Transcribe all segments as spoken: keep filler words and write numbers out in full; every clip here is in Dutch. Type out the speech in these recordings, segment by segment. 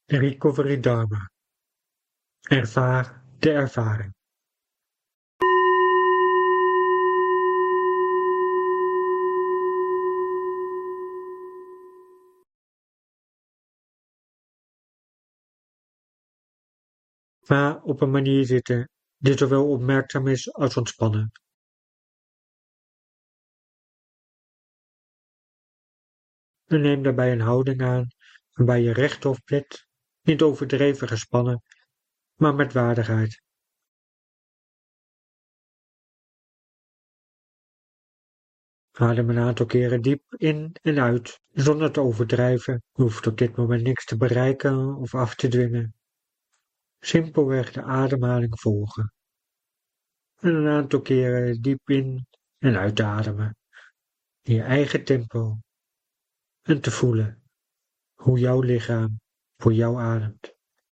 Recovery Dharma. Ervaar de ervaring. Ga op een manier zitten die zowel opmerkzaam is als ontspannen. En neem daarbij een houding aan waarbij je rechtop zit, niet overdreven gespannen, maar met waardigheid. Adem een aantal keren diep in en uit, zonder te overdrijven. Je hoeft op dit moment niks te bereiken of af te dwingen. Simpelweg de ademhaling volgen. En een aantal keren diep in en uitademen. In je eigen tempo. En te voelen hoe jouw lichaam voor jou ademt.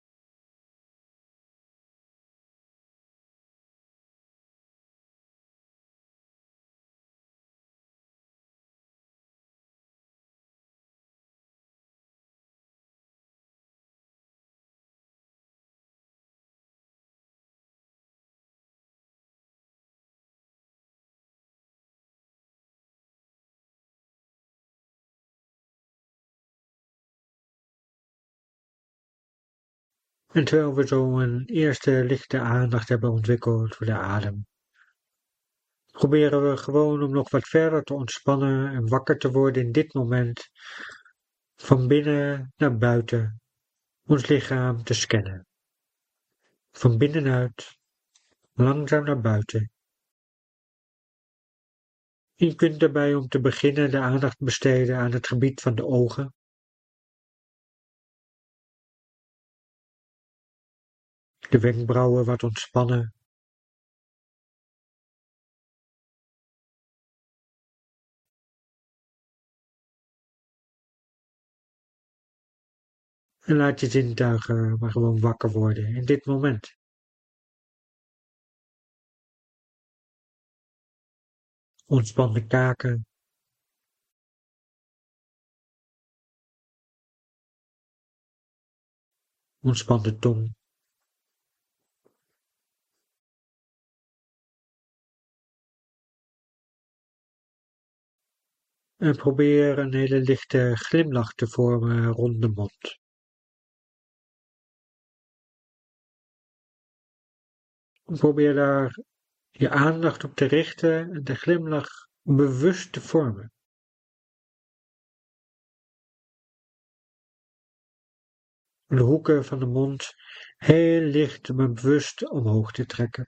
En terwijl we zo een eerste lichte aandacht hebben ontwikkeld voor de adem, proberen we gewoon om nog wat verder te ontspannen en wakker te worden in dit moment, van binnen naar buiten, ons lichaam te scannen. Van binnenuit, langzaam naar buiten. Je kunt daarbij om te beginnen de aandacht besteden aan het gebied van de ogen. De wenkbrauwen wat ontspannen. En laat je zintuigen maar gewoon wakker worden in dit moment. Ontspan de kaken. Ontspan de tong. En probeer een hele lichte glimlach te vormen rond de mond. Probeer daar je aandacht op te richten en de glimlach bewust te vormen. De hoeken van de mond heel licht maar bewust omhoog te trekken.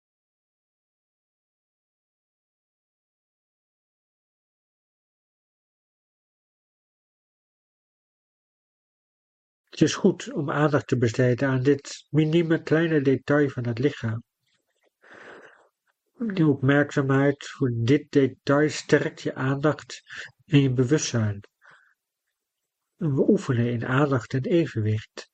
Het is goed om aandacht te besteden aan dit minieme kleine detail van het lichaam. Die opmerkzaamheid voor dit detail sterkt je aandacht en je bewustzijn. En we oefenen in aandacht en evenwicht.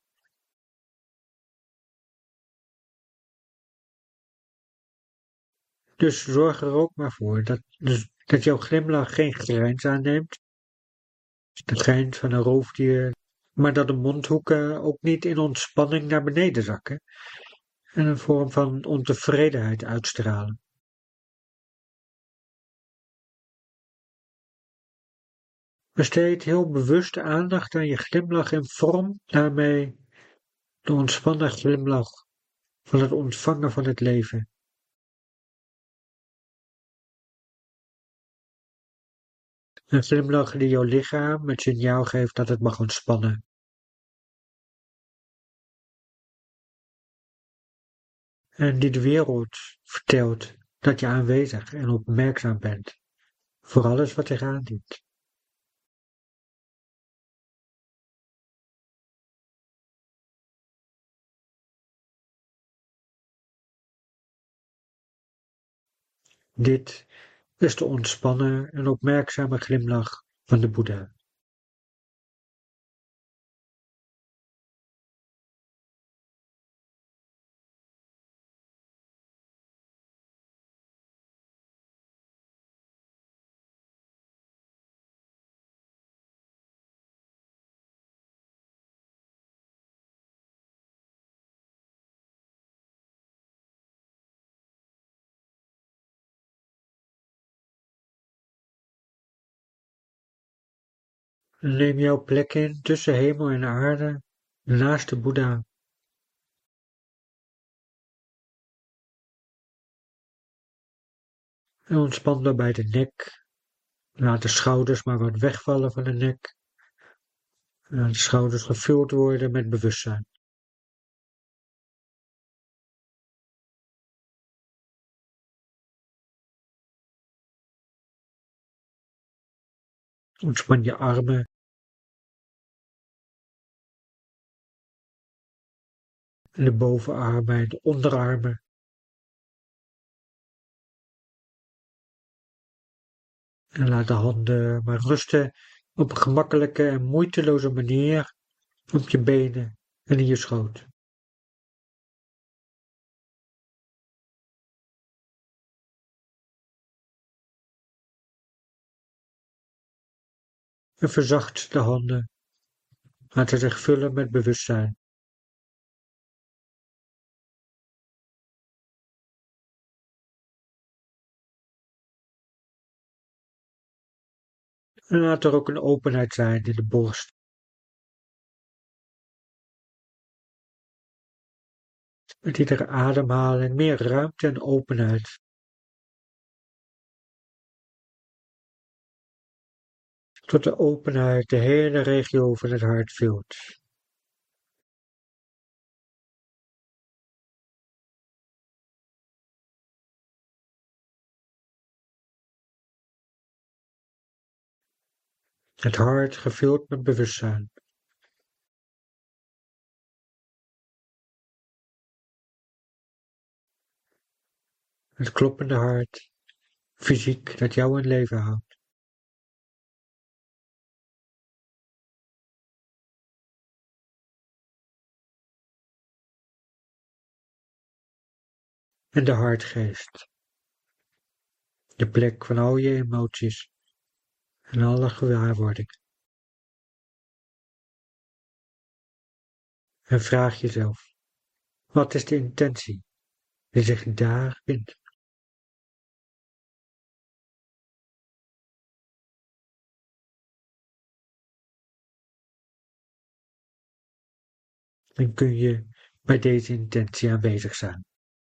Dus zorg er ook maar voor dat, dus, dat jouw glimlach geen grijns aanneemt, de grijns van een roofdier, maar dat de mondhoeken ook niet in ontspanning naar beneden zakken en een vorm van ontevredenheid uitstralen. Besteed heel bewust aandacht aan je glimlach en vorm daarmee de ontspannen glimlach van het ontvangen van het leven. Een glimlach die jouw lichaam het signaal geeft dat het mag ontspannen. En die de wereld vertelt dat je aanwezig en opmerkzaam bent voor alles wat zich aandient. Dit is de ontspannen en opmerkzame glimlach van de Boeddha. Neem jouw plek in tussen hemel en aarde, naast de Boeddha. En ontspan daarbij de nek. Laat de schouders maar wat wegvallen van de nek. Laat de schouders gevuld worden met bewustzijn. Ontspan je armen. En de bovenarmen en de onderarmen. En laat de handen maar rusten op een gemakkelijke en moeiteloze manier op je benen en in je schoot. En verzacht de handen. Laat ze zich vullen met bewustzijn. En laat er ook een openheid zijn in de borst. Met iedere ademhaling meer ruimte en openheid. Tot de openheid de hele regio van het hart vult. Het hart gevuld met bewustzijn. Het kloppende hart, fysiek dat jou in leven houdt. En de hartgeest, de plek van al je emoties en alle gewaarwordingen. En vraag jezelf, wat is de intentie die zich daar vindt? Dan kun je bij deze intentie aanwezig zijn.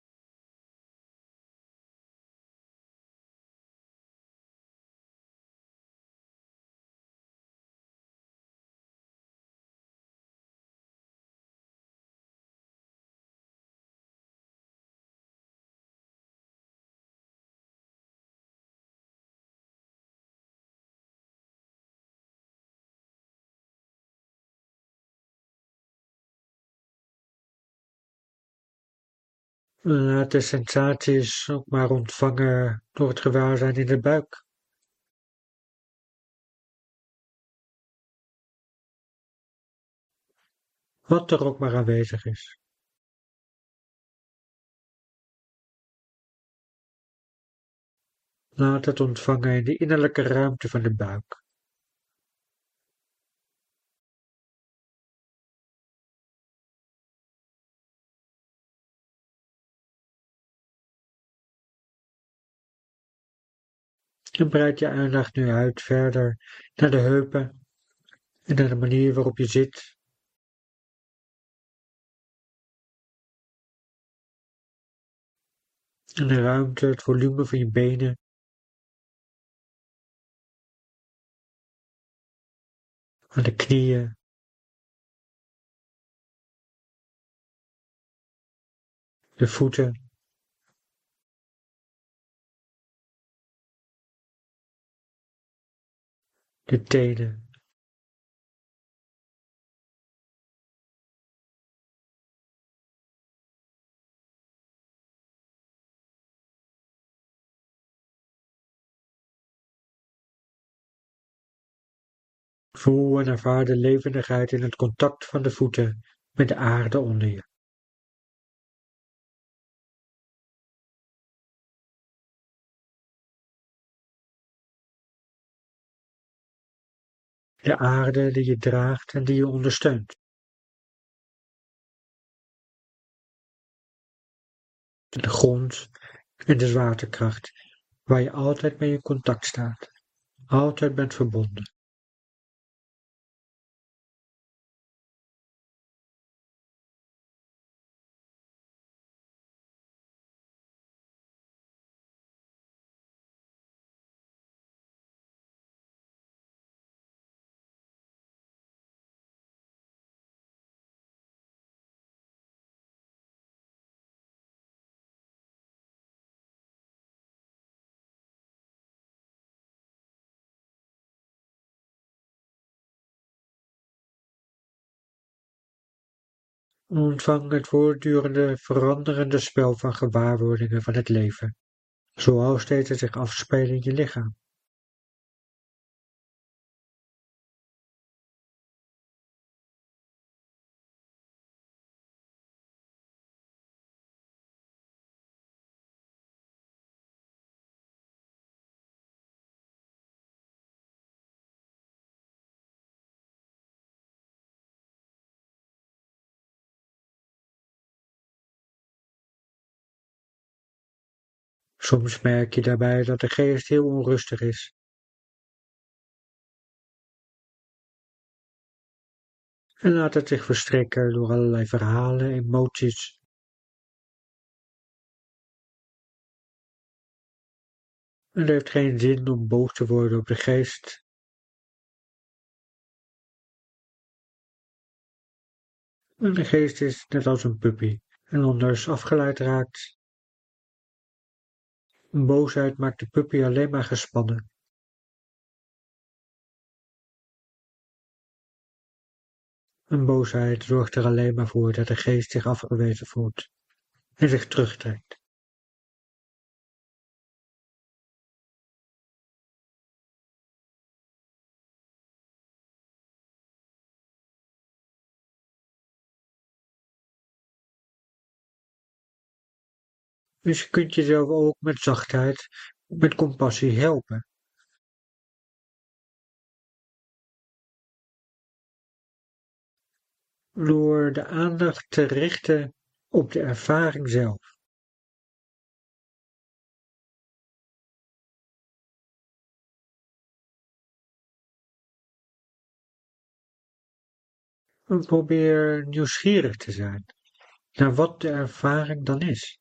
Laat de sensaties ook maar ontvangen door het gewaarzijn in de buik. Wat er ook maar aanwezig is. Laat het ontvangen in de innerlijke ruimte van de buik. En breid je aandacht nu uit verder naar de heupen en naar de manier waarop je zit. En de ruimte, het volume van je benen. Aan de knieën. De voeten. De tenen. Voel en ervaar de levendigheid in het contact van de voeten met de aarde onder je. De aarde die je draagt en die je ondersteunt. De grond en de zwaartekracht waar je altijd mee in contact staat. Altijd bent verbonden. Ontvang het voortdurende veranderende spel van gewaarwordingen van het leven, zoals deze zich afspelen in je lichaam. Soms merk je daarbij dat de geest heel onrustig is. En laat het zich verstrikken door allerlei verhalen, emoties. Het heeft geen zin om boos te worden op de geest. En de geest is net als een puppy en anders afgeleid raakt. Een boosheid maakt de puppy alleen maar gespannen. Een boosheid zorgt er alleen maar voor dat de geest zich afgewezen voelt en zich terugtrekt. Dus je kunt jezelf ook met zachtheid, met compassie helpen. Door de aandacht te richten op de ervaring zelf. En probeer nieuwsgierig te zijn naar wat de ervaring dan is.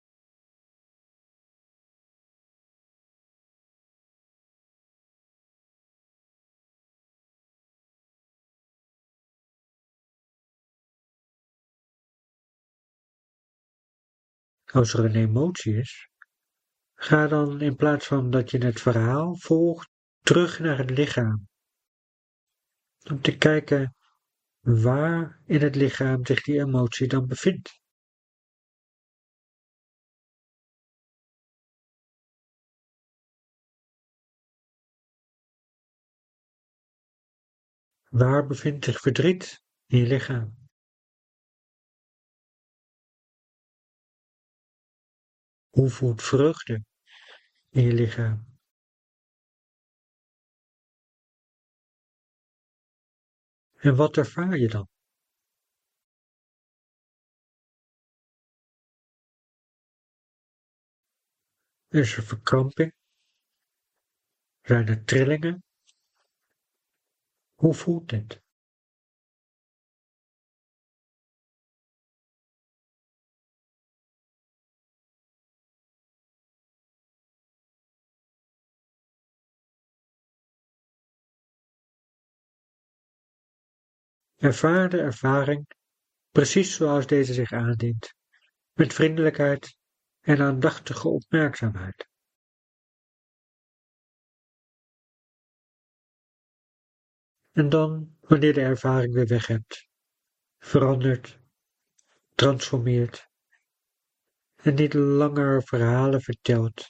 Als er een emotie is, ga dan in plaats van dat je het verhaal volgt, terug naar het lichaam. Om te kijken waar in het lichaam zich die emotie dan bevindt. Waar bevindt zich verdriet in je lichaam? Hoe voelt vreugde in je lichaam? En wat ervaar je dan? Is er verkramping? Zijn er trillingen? Hoe voelt dit? Ervaar de ervaring precies zoals deze zich aandient, met vriendelijkheid en aandachtige opmerkzaamheid. En dan, wanneer de ervaring weer weg hebt, verandert, transformeert en niet langer verhalen vertelt,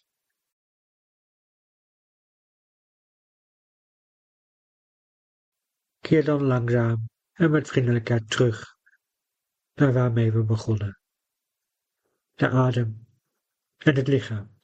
keer dan langzaam en met vriendelijkheid terug naar waarmee we begonnen, de adem en het lichaam.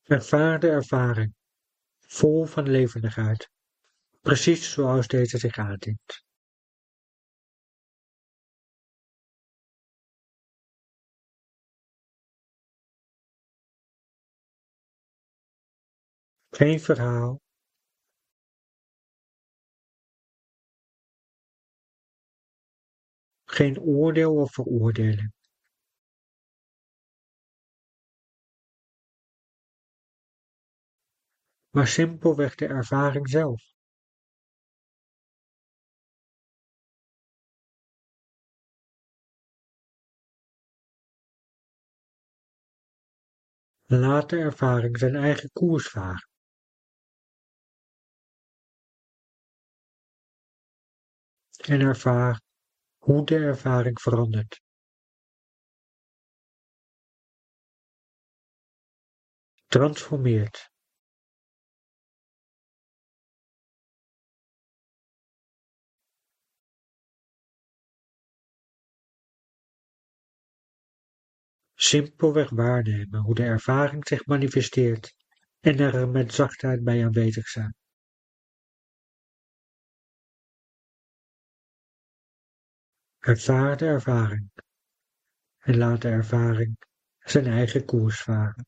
Ervaar de ervaring, vol van levendigheid, precies zoals deze zich aandient. Geen verhaal, geen oordeel of veroordeling. Maar simpelweg de ervaring zelf. Laat de ervaring zijn eigen koers varen. En ervaar hoe de ervaring verandert. Transformeert. Simpelweg waarnemen hoe de ervaring zich manifesteert en er met zachtheid bij aanwezig zijn. Ervaar de ervaring en laat de ervaring zijn eigen koers varen.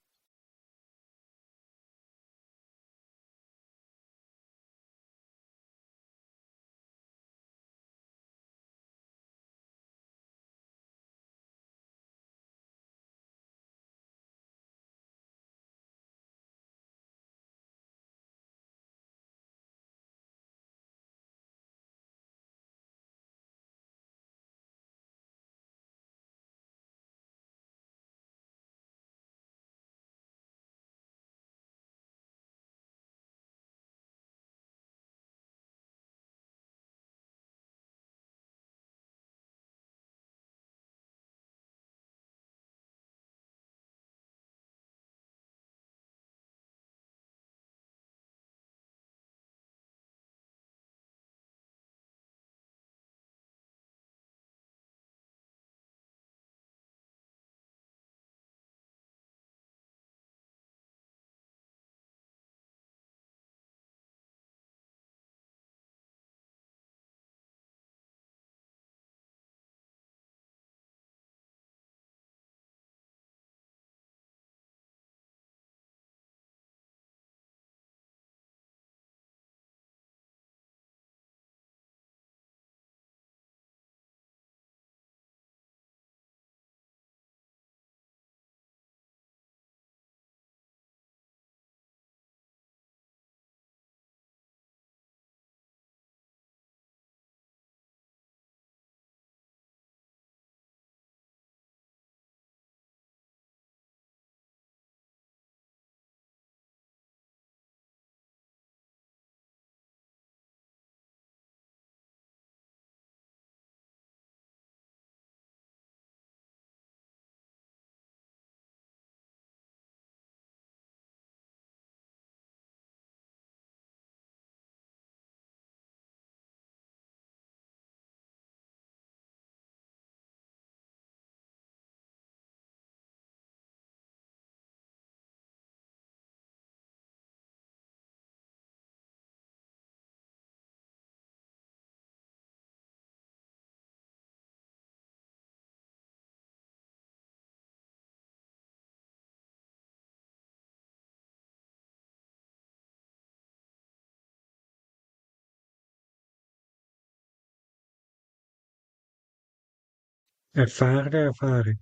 Ervaar de ervaring.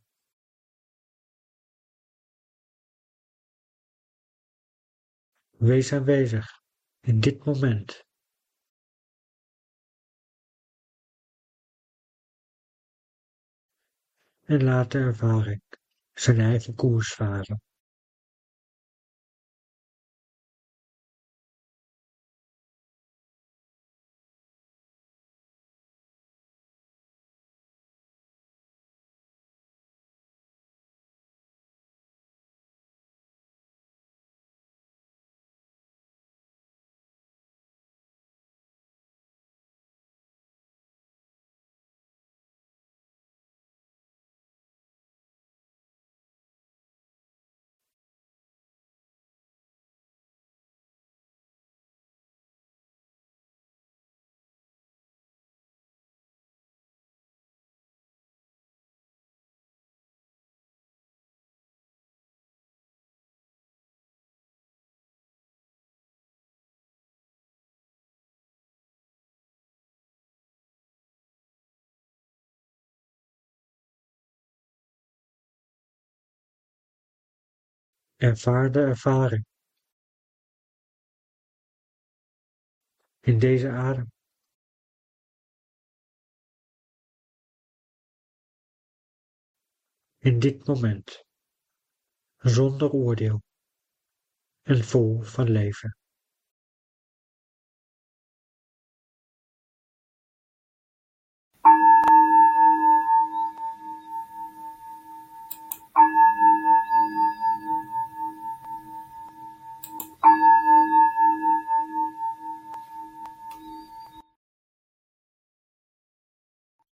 Wees aanwezig in dit moment. En laat de ervaring zijn eigen koers varen. Ervaar de ervaring. In deze adem. In dit moment. Zonder oordeel. En vol van leven.